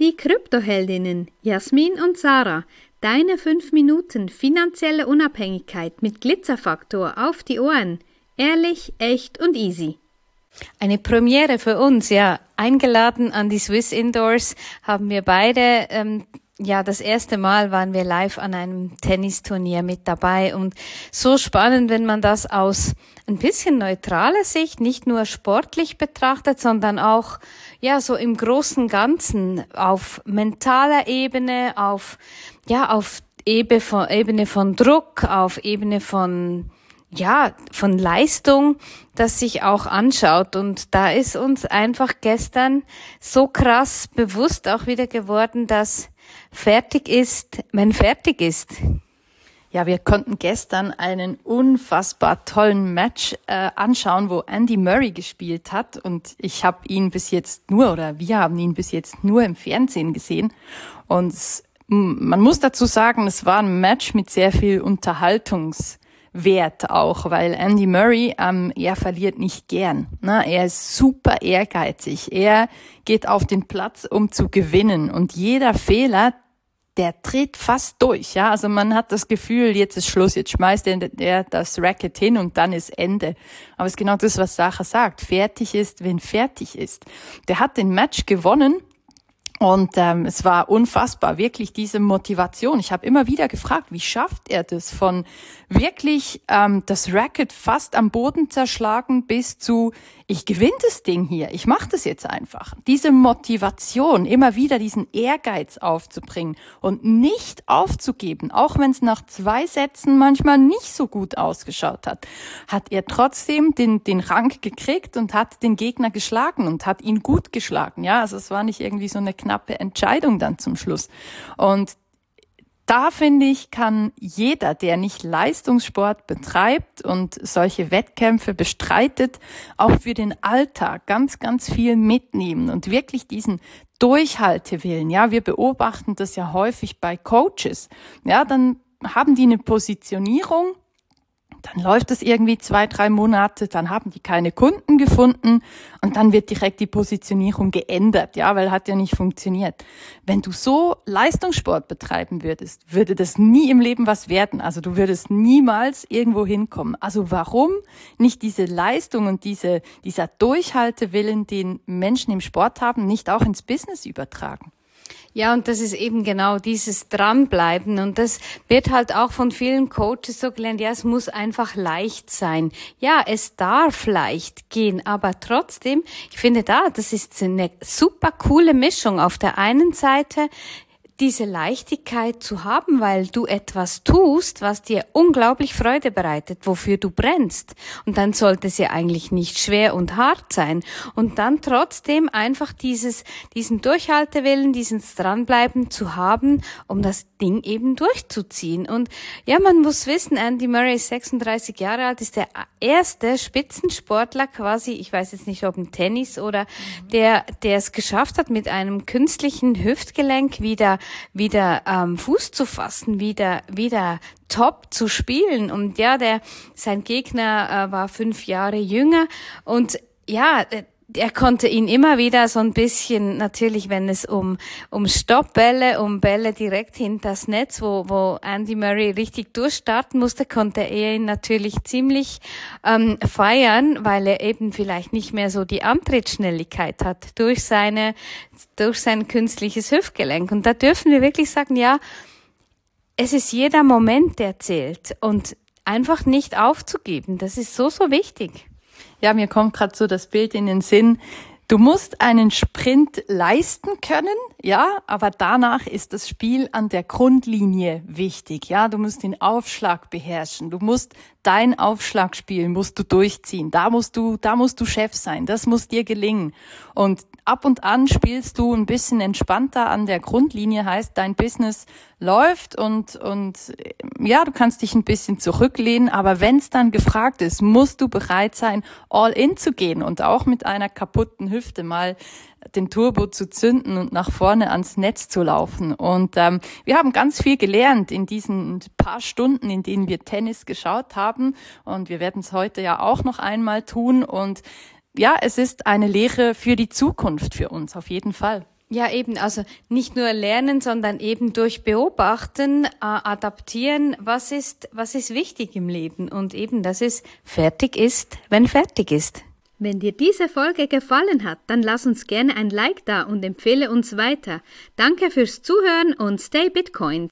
Die Kryptoheldinnen Jasmin und Sarah. Deine 5 Minuten finanzielle Unabhängigkeit mit Glitzerfaktor auf die Ohren. Ehrlich, echt und easy. Eine Premiere für uns, ja. Eingeladen an die Swiss Indoors haben wir beide. Das erste Mal waren wir live an einem Tennisturnier mit dabei und so spannend, wenn man das aus ein bisschen neutraler Sicht, nicht nur sportlich betrachtet, sondern auch, so im großen Ganzen auf mentaler Ebene, auf Ebene von Druck, auf Ebene von Leistung, das sich auch anschaut. Und da ist uns einfach gestern so krass bewusst auch wieder geworden, dass fertig ist, wenn fertig ist. Ja, wir konnten gestern einen unfassbar tollen Match anschauen, wo Andy Murray gespielt hat. Und wir haben ihn bis jetzt nur im Fernsehen gesehen. Und man muss dazu sagen, es war ein Match mit sehr viel Unterhaltungswert auch, weil Andy Murray, er verliert nicht gern. Er ist super ehrgeizig. Er geht auf den Platz, um zu gewinnen. Und jeder Fehler, der dreht fast durch. Ja, also man hat das Gefühl, jetzt ist Schluss, jetzt schmeißt er das Racket hin und dann ist Ende. Aber es ist genau das, was Sarah sagt. Fertig ist, wenn fertig ist. Der hat den Match gewonnen. Und es war unfassbar, wirklich diese Motivation. Ich habe immer wieder gefragt, wie schafft er das von wirklich das Racket fast am Boden zerschlagen bis zu, ich gewinne das Ding hier, ich mache das jetzt einfach. Diese Motivation, immer wieder diesen Ehrgeiz aufzubringen und nicht aufzugeben, auch wenn es nach 2 Sätzen manchmal nicht so gut ausgeschaut hat, hat er trotzdem den Rang gekriegt und hat den Gegner geschlagen und hat ihn gut geschlagen. Ja, also es war nicht irgendwie so eine knappe Entscheidung dann zum Schluss. Und da finde ich, kann jeder, der nicht Leistungssport betreibt und solche Wettkämpfe bestreitet, auch für den Alltag ganz, ganz viel mitnehmen und wirklich diesen Durchhaltewillen. Ja, wir beobachten das ja häufig bei Coaches. Ja, dann haben die eine Positionierung, dann läuft es irgendwie 2, 3 Monate, dann haben die keine Kunden gefunden und dann wird direkt die Positionierung geändert, ja, weil hat ja nicht funktioniert. Wenn du so Leistungssport betreiben würdest, würde das nie im Leben was werden. Also du würdest niemals irgendwo hinkommen. Also warum nicht diese Leistung und dieser Durchhaltewillen, den Menschen im Sport haben, nicht auch ins Business übertragen? Ja, und das ist eben genau dieses Dranbleiben. Und das wird halt auch von vielen Coaches so gelernt, ja, es muss einfach leicht sein. Ja, es darf leicht gehen, aber trotzdem, ich finde das ist eine super coole Mischung. Auf der einen Seite diese Leichtigkeit zu haben, weil du etwas tust, was dir unglaublich Freude bereitet, wofür du brennst. Und dann sollte es ja eigentlich nicht schwer und hart sein. Und dann trotzdem einfach diesen Durchhaltewillen, dieses Dranbleiben zu haben, um das Ding eben durchzuziehen. Und ja, man muss wissen, Andy Murray ist 36 Jahre alt, ist der erste Spitzensportler quasi, ich weiß jetzt nicht, ob im Tennis oder der es geschafft hat, mit einem künstlichen Hüftgelenk wieder Fuß zu fassen, wieder top zu spielen. Und ja, sein Gegner war 5 Jahre jünger und ja, er konnte ihn immer wieder so ein bisschen, natürlich, wenn es um Stoppbälle, um Bälle direkt hinters Netz, wo Andy Murray richtig durchstarten musste, konnte er ihn natürlich ziemlich feiern, weil er eben vielleicht nicht mehr so die Antrittsschnelligkeit hat durch sein künstliches Hüftgelenk. Und da dürfen wir wirklich sagen, ja, es ist jeder Moment, der zählt und einfach nicht aufzugeben. Das ist so, so wichtig. Ja, mir kommt gerade so das Bild in den Sinn. Du musst einen Sprint leisten können, ja, aber danach ist das Spiel an der Grundlinie wichtig, ja. Du musst den Aufschlag beherrschen. Dein Aufschlagspiel musst du durchziehen. Da musst du Chef sein. Das muss dir gelingen. Und ab und an spielst du ein bisschen entspannter an der Grundlinie, heißt, dein Business läuft und ja, du kannst dich ein bisschen zurücklehnen, aber wenn es dann gefragt ist, musst du bereit sein, all in zu gehen und auch mit einer kaputten Hüfte mal den Turbo zu zünden und nach vorne ans Netz zu laufen. Und wir haben ganz viel gelernt in diesen paar Stunden, in denen wir Tennis geschaut haben. Und wir werden es heute ja auch noch einmal tun. Und ja, es ist eine Lehre für die Zukunft für uns, auf jeden Fall. Ja, eben, also nicht nur lernen, sondern eben durch Beobachten, adaptieren, was ist wichtig im Leben und eben, dass es fertig ist, wenn fertig ist. Wenn dir diese Folge gefallen hat, dann lass uns gerne ein Like da und empfehle uns weiter. Danke fürs Zuhören und stay Bitcoin.